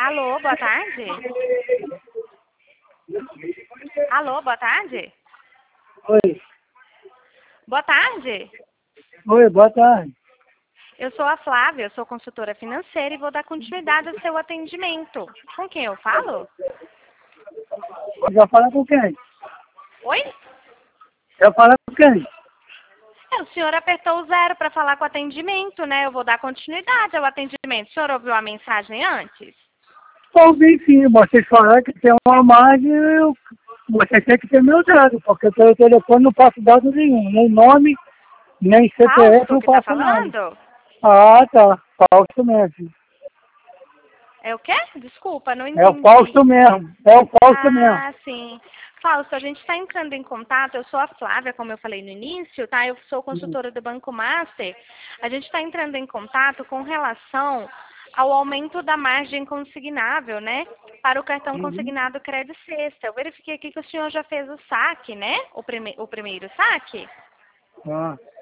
Alô, boa tarde. Alô, boa tarde. Oi. Boa tarde. Oi, boa tarde. Eu sou a Flávia, eu sou consultora financeira e vou dar continuidade ao seu atendimento. Com quem eu falo? Já fala com quem? Oi? Já fala com quem? O senhor apertou o 0 para falar com o atendimento, né? Eu vou dar continuidade ao atendimento. O senhor ouviu a mensagem antes? Ouvi sim, vocês falaram que tem uma margem, você tem que ter meu dado, porque pelo telefone não passo dado nenhum, nem nome, nem CPF Fausto não que tá passo nada. falando? Ah, tá. Fausto mesmo. É o quê? Desculpa, não É o entendi. Fausto mesmo. É o Fausto mesmo. Ah, sim. Fausto, a gente está entrando em contato, eu sou a Flávia, como eu falei no início, tá? Eu sou consultora do Banco Master. A gente está entrando em contato com relação ao aumento da margem consignável, né? Para o cartão consignado Crédito Sexta. Eu verifiquei aqui que o senhor já fez o saque, né? O primeiro saque. Ah.